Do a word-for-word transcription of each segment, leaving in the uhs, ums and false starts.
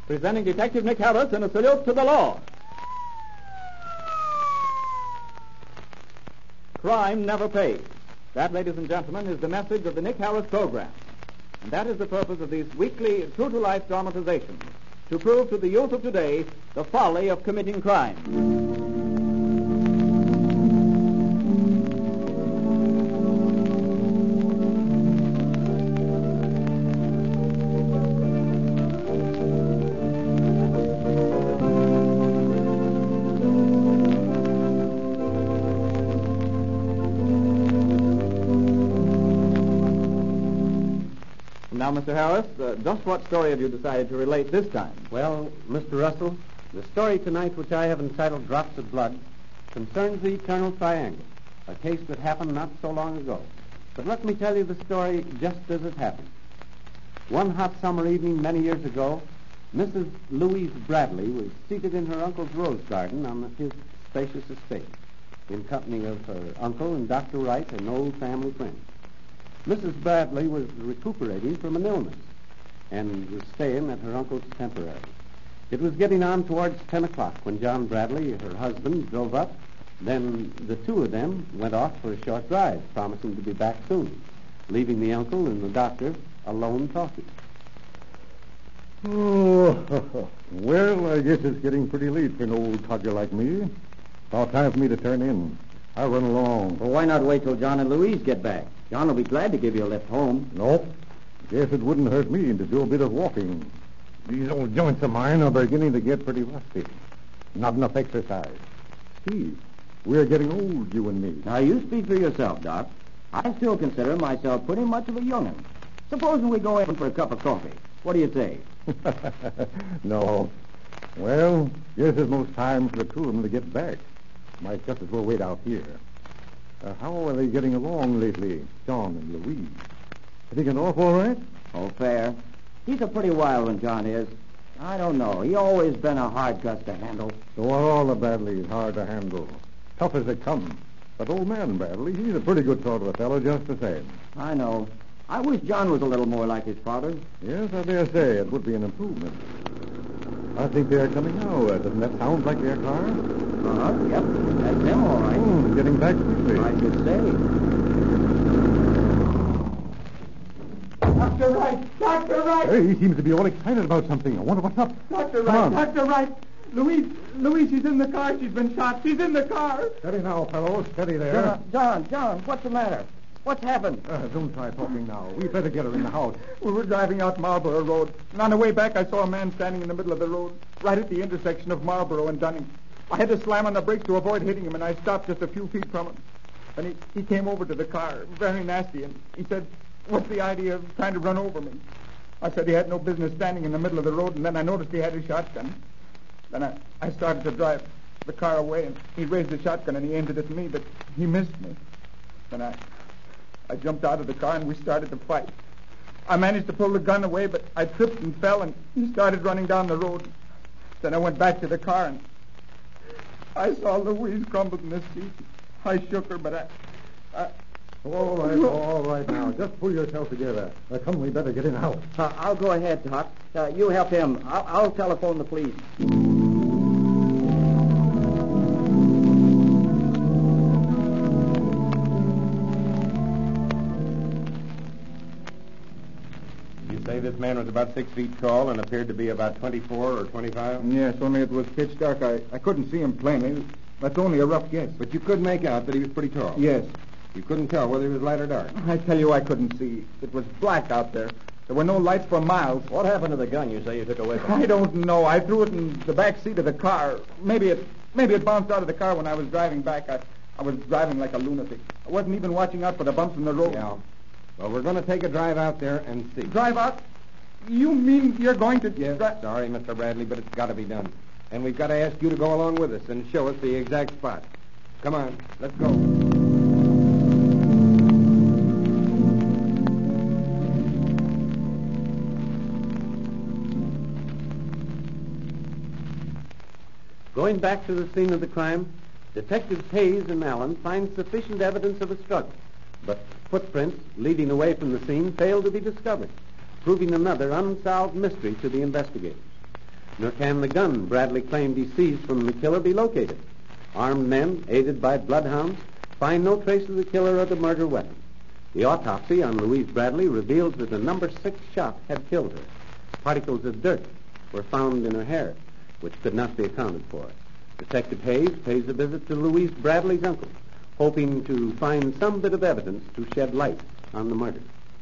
presenting Detective Nick Harris in a salute to the law. Crime never pays. That, ladies and gentlemen, is the message of the Nick Harris program. And that is the purpose of these weekly true-to-life dramatizations, to prove to the youth of today the folly of committing crime. Now, Mister Harris, uh, just what story have you decided to relate this time? Well, Mister Russell, the story tonight, which I have entitled Drops of Blood, concerns the Eternal Triangle, a case that happened not so long ago. But let me tell you the story just as it happened. One hot summer evening many years ago, Missus Louise Bradley was seated in her uncle's rose garden on his spacious estate, in company of her uncle and Doctor Wright, an old family friend. Missus Bradley was recuperating from an illness and was staying at her uncle's temporarily. It was getting on towards ten o'clock when John Bradley, her husband, drove up. Then the two of them went off for a short drive, promising to be back soon, leaving the uncle and the doctor alone talking. Oh, well, I guess it's getting pretty late for an old codger like me. About time for me to turn in. I'll run along. Well, why not wait till John and Louise get back? John will be glad to give you a lift home. Nope. Guess it wouldn't hurt me to do a bit of walking. These old joints of mine are beginning to get pretty rusty. Not enough exercise. Steve, we're getting old, you and me. Now, you speak for yourself, Doc. I still consider myself pretty much of a young'un. Supposing we go in for a cup of coffee. What do you say? No. Well, guess it's most time for the two of them to get back. Might just as well wait out here. Uh, how are they getting along lately, John and Louise? Are they getting off all right? Oh, fair. He's a pretty wild one, John is. I don't know. He always been a hard cuss to handle. So are all the Bradleys hard to handle. Tough as they come. But old man Bradley, he's a pretty good sort of a fellow just the same. I know. I wish John was a little more like his father. Yes, I dare say it would be an improvement. I think they're coming now. Uh, doesn't that sound like their car? Uh-huh, yep. That's them, all right. Oh, getting back quickly. I should say. Doctor Wright! Doctor Wright! Hey, he seems to be all excited about something. I wonder what's up. Doctor Come Wright! on. Doctor Wright! Louise, Louise, she's in the car. She's been shot. She's in the car. Steady now, fellows. Steady there. John, John, John, what's the matter? What's happened? Uh, don't try talking now. We better get her in the house. We were driving out Marlborough Road, and on the way back I saw a man standing in the middle of the road, right at the intersection of Marlborough and Dunning. I had to slam on the brakes to avoid hitting him, and I stopped just a few feet from him. And he, he came over to the car, very nasty, and he said, "What's the idea of trying to run over me?" I said he had no business standing in the middle of the road, and then I noticed he had a shotgun. Then I, I started to drive the car away, and he raised the shotgun, and he aimed it at me, but he missed me. Then I... I jumped out of the car, and we started to fight. I managed to pull the gun away, but I tripped and fell, and he started running down the road. Then I went back to the car, and I saw Louise crumpled in the seat. I shook her, but I... I all right, all right now. Just pull yourself together. Uh, come, we better get in the house. Uh, I'll go ahead, Doc. Uh, you help him. I'll, I'll telephone the police. Say this man was about six feet tall and appeared to be about twenty-four or twenty-five? Yes, only it was pitch dark. I, I couldn't see him plainly. That's only a rough guess. But you could make out that he was pretty tall. Yes. You couldn't tell whether he was light or dark. I tell you, I couldn't see. It was black out there. There were no lights for miles. What happened to the gun you say you took away from him? I don't know. I threw it in the back seat of the car. Maybe it maybe it bounced out of the car when I was driving back. I, I was driving like a lunatic. I wasn't even watching out for the bumps in the road. Yeah. Well, we're going to take a drive out there and see. Drive out? You mean you're going to... Yes, dri- sorry, Mister Bradley, but it's got to be done. And we've got to ask you to go along with us and show us the exact spot. Come on, let's go. Going back to the scene of the crime, Detectives Hayes and Allen find sufficient evidence of a struggle, but footprints leading away from the scene fail to be discovered, proving another unsolved mystery to the investigators. nor can the gun Bradley claimed he seized from the killer be located. Armed men, aided by bloodhounds, find no trace of the killer or the murder weapon. The autopsy on Louise Bradley reveals that a number six shot had killed her. Particles of dirt were found in her hair, which could not be accounted for. Detective Hayes pays a visit to Louise Bradley's uncle, hoping to find some bit of evidence to shed light on the murder.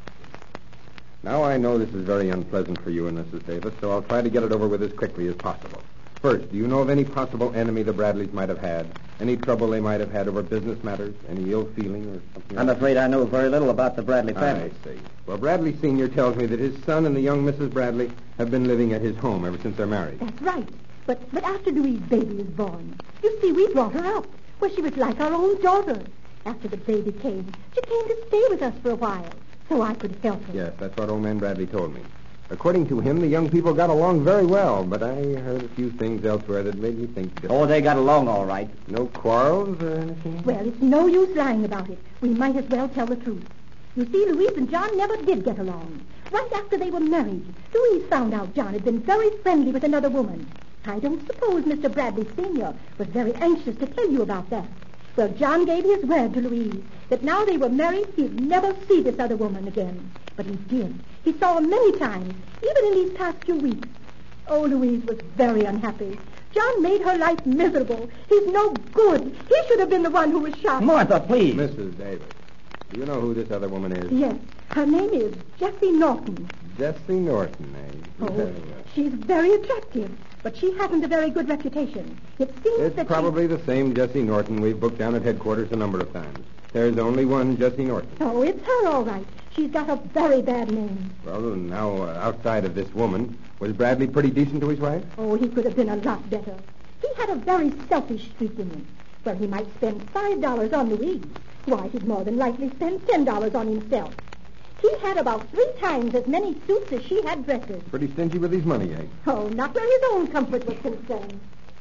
Now I know this is very unpleasant for you and Missus Davis, so I'll try to get it over with as quickly as possible. First, do you know of any possible enemy the Bradleys might have had? Any trouble they might have had over business matters? Any ill feeling or something? I'm afraid I know very little about the Bradley family. I see. Well, Bradley Senior tells me that his son and the young Missus Bradley have been living at his home ever since they're married. That's right. But but after Louise's baby was born, you see, we brought her up. Well, she was like our own daughter. After the baby came, she came to stay with us for a while, so I could help her. Yes, that's what old man Bradley told me. According to him, the young people got along very well, but I heard a few things elsewhere that made me think different. Oh, they got along all right. No quarrels or anything? Well, it's no use lying about it. We might as well tell the truth. You see, Louise and John never did get along. Right after they were married, Louise found out John had been very friendly with another woman. I don't suppose Mister Bradley Senior was very anxious to tell you about that. Well, John gave his word to Louise that now they were married, he'd never see this other woman again. But he did. He saw her many times, even in these past few weeks. Oh, Louise was very unhappy. John made her life miserable. He's no good. He should have been the one who was shot. Martha, please. Missus Davis, do you know who this other woman is? Yes. Her name is Jessie Norton. Jessie Norton, eh? Oh, Very well. she's very attractive, but she hasn't a very good reputation. It seems It's that probably the same Jessie Norton we've booked down at headquarters a number of times. There's only one Jessie Norton. She... Oh, it's her, all right. She's got a very bad name. Well, now, uh, outside of this woman, was Bradley pretty decent to his wife? Oh, he could have been a lot better. He had a very selfish streak in him. Well, he might spend five dollars on Louise. Why, he'd more than likely spend ten dollars on himself. He had about three times as many suits as she had dresses. Pretty stingy with his money, eh? Oh, not where his own comfort was concerned.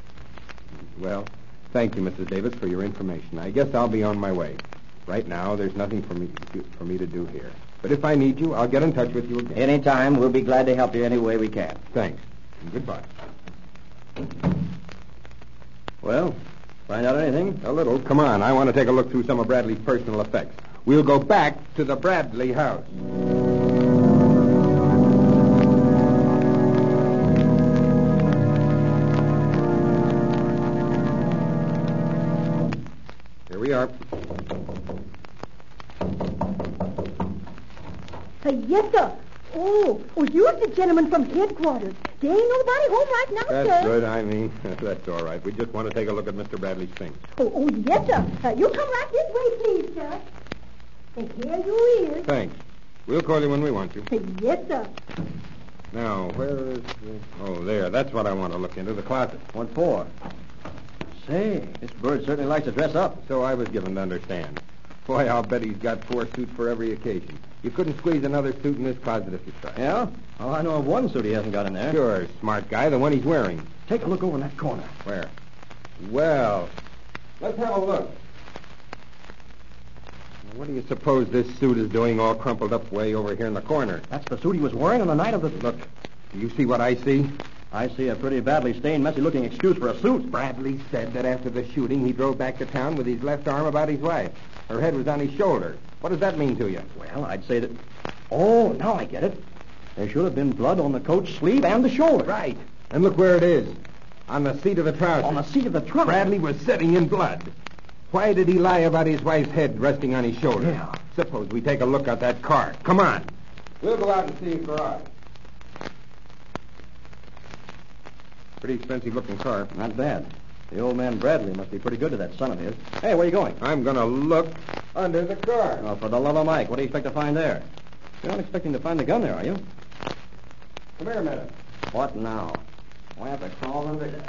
Well, thank you, Missus Davis, for your information. I guess I'll be on my way. Right now, there's nothing for me to do, for me to do here. But if I need you, I'll get in touch with you again. Any time. We'll be glad to help you any way we can. Thanks. And goodbye. Well, find out anything? A little. Come on. I want to take a look through some of Bradley's personal effects. We'll go back to the Bradley house. Here we are. Uh, yes, sir. Oh, oh, you're the gentleman from headquarters. There ain't nobody home right now, That's sir. good. I mean, that's all right. We just want to take a look at Mister Bradley's things. Oh, oh, yes, sir. Uh, you come right this way, please, sir. And here you is. Thanks. We'll call you when we want you. Uh, yes, sir. Now, where is the... Oh, there. That's what I want to look into, the closet. What for? Say, this bird certainly likes to dress up. So I was given to understand. Boy, I'll bet he's got four suits for every occasion. You couldn't squeeze another suit in this closet if you tried. Yeah? Oh, I know of one suit he hasn't got in there. Sure, smart guy, the one he's wearing. Take a look over in that corner. Where? Well, let's have a look. Now, what do you suppose this suit is doing all crumpled up way over here in the corner? That's the suit he was wearing on the night of the... Look, do you see what I see? I see a pretty badly stained, messy-looking excuse for a suit. Bradley said that after the shooting, he drove back to town with his left arm about his wife. Her head was on his shoulder. What does that mean to you? Well, I'd say that... Oh, now I get it. There should have been blood on the coat sleeve and the shoulder. Right. And look where it is. On the seat of the trousers. On the seat of the trunk. Bradley was sitting in blood. Why did he lie about his wife's head resting on his shoulder? Yeah. Suppose we take a look at that car. Come on. We'll go out and see his garage. Pretty expensive-looking car. Not bad. The old man Bradley must be pretty good to that son of his. Hey, where are you going? I'm going to look under the car. Oh, for the love of Mike, what do you expect to find there? You're not expecting to find the gun there, are you? Come here a minute. What now? We have to crawl under there.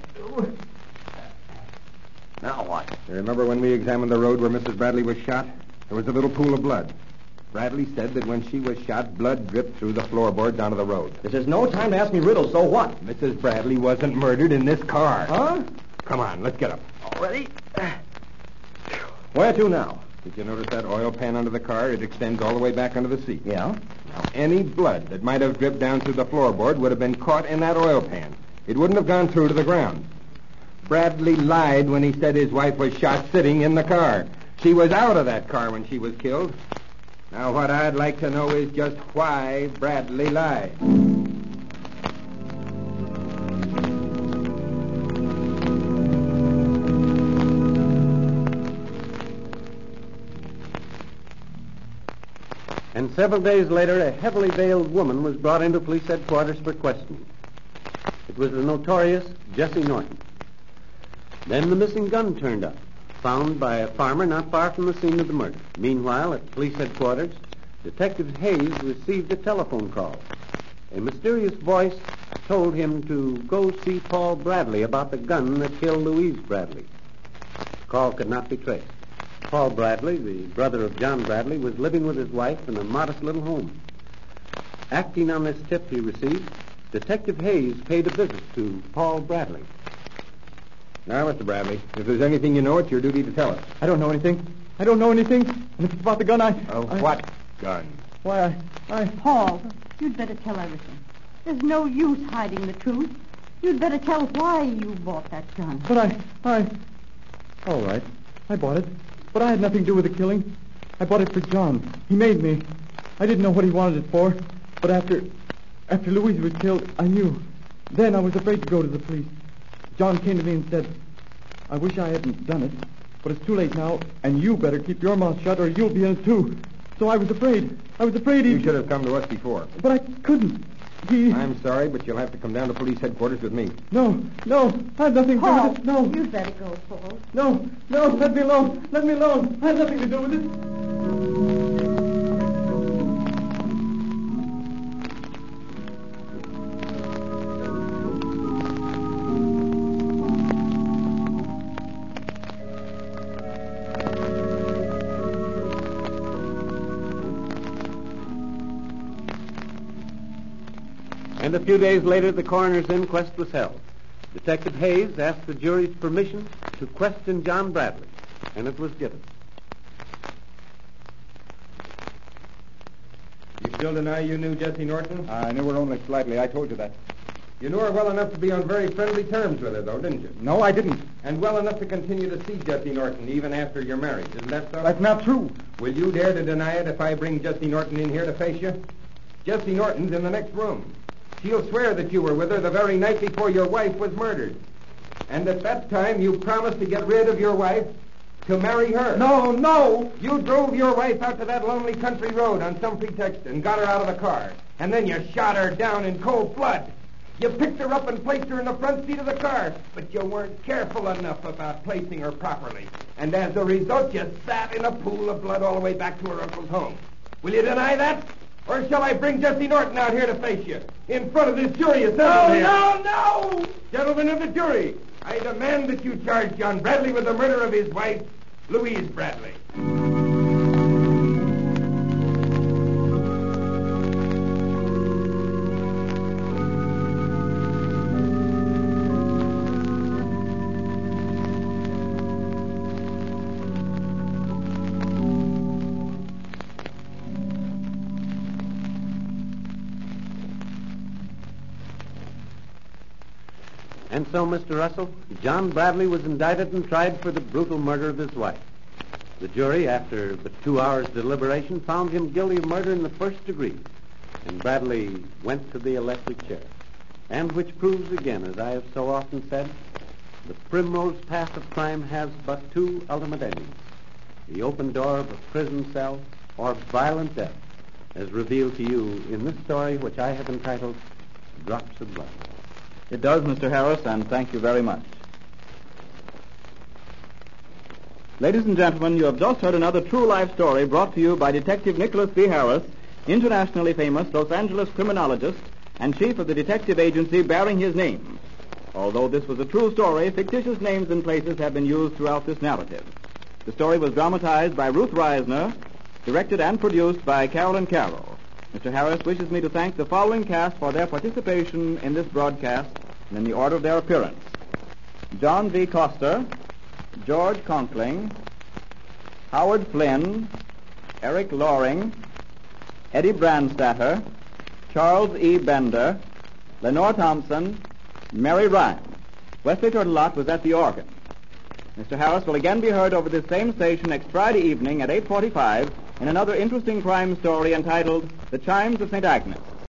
Now what? You remember when we examined the road where Missus Bradley was shot? There was a little pool of blood. Bradley said that when she was shot, blood dripped through the floorboards onto the road. This is no time to ask me riddles, so what? Missus Bradley wasn't murdered in this car. Huh? Come on, let's get up. All ready? Where to now? Did you notice that oil pan under the car? It extends all the way back under the seat. Yeah? Now, any blood that might have dripped down through the floorboard would have been caught in that oil pan. It wouldn't have gone through to the ground. Bradley lied when he said his wife was shot sitting in the car. She was out of that car when she was killed. Now, what I'd like to know is just why Bradley lied. And several days later, a heavily veiled woman was brought into police headquarters for questioning. It was the notorious Jesse Norton. Then the missing gun turned up, found by a farmer not far from the scene of the murder. Meanwhile, at police headquarters, Detective Hayes received a telephone call. A mysterious voice told him to go see Paul Bradley about the gun that killed Louise Bradley. The call could not be traced. Paul Bradley, the brother of John Bradley, was living with his wife in a modest little home. Acting on this tip he received, Detective Hayes paid a visit to Paul Bradley. Now, Mister Bradley, if there's anything you know, it's your duty to tell us. I don't know anything. I don't know anything. And if it's about the gun, I... Uh, I... what gun? Why, I... I... Paul, you'd better tell everything. There's no use hiding the truth. You'd better tell why you bought that gun. But I... I... All right. I bought it. But I had nothing to do with the killing. I bought it for John. He made me. I didn't know what he wanted it for. But after... After Louise was killed, I knew. Then I was afraid to go to the police. John came to me and said, I wish I hadn't done it, but it's too late now, and you better keep your mouth shut or you'll be in it too. So I was afraid. I was afraid he... You should have come to us before. But I couldn't. He... I'm sorry, but you'll have to come down to police headquarters with me. No, no, I had nothing to do Paul, with it. No. you'd better go, Paul. No, no, let me alone. Let me alone. I had nothing to do with it. And a few days later, the coroner's inquest was held. Detective Hayes asked the jury's permission to question John Bradley, and it was given. You still deny you knew Jessie Norton? I knew her only slightly. I told you that. You knew her well enough to be on very friendly terms with her, though, didn't you? No, I didn't. And well enough to continue to see Jessie Norton even after your marriage. Isn't that so? That's not true. Will you dare to deny it if I bring Jessie Norton in here to face you? Jessie Norton's in the next room. She'll swear that you were with her the very night before your wife was murdered. And at that time, you promised to get rid of your wife to marry her. No, no. You drove your wife out to that lonely country road on some pretext and got her out of the car. And then you shot her down in cold blood. You picked her up and placed her in the front seat of the car, but you weren't careful enough about placing her properly. And as a result, you sat in a pool of blood all the way back to her uncle's home. Will you deny that? Or shall I bring Jessie Norton out here to face you in front of this jury assembled here? No, no, no! Gentlemen of the jury, I demand that you charge John Bradley with the murder of his wife, Louise Bradley. And so, Mister Russell, John Bradley was indicted and tried for the brutal murder of his wife. The jury, after but two hours' deliberation, found him guilty of murder in the first degree, and Bradley went to the electric chair. And which proves again, as I have so often said, the primrose path of crime has but two ultimate endings: the open door of a prison cell or violent death, as revealed to you in this story which I have entitled Drops of Blood. It does, Mister Harris, and thank you very much. Ladies and gentlemen, you have just heard another true life story brought to you by Detective Nicholas B. Harris, internationally famous Los Angeles criminologist and chief of the detective agency bearing his name. Although this was a true story, fictitious names and places have been used throughout this narrative. The story was dramatized by Ruth Reisner, directed and produced by Carolyn Carroll. Mister Harris wishes me to thank the following cast for their participation in this broadcast and in the order of their appearance: John V. Coster, George Conkling, Howard Flynn, Eric Loring, Eddie Brandstatter, Charles E. Bender, Lenore Thompson, Mary Ryan. Wesley Turtelot was at the organ. Mister Harris will again be heard over this same station next Friday evening at eight forty-five in another interesting crime story entitled The Chimes of Saint Agnes.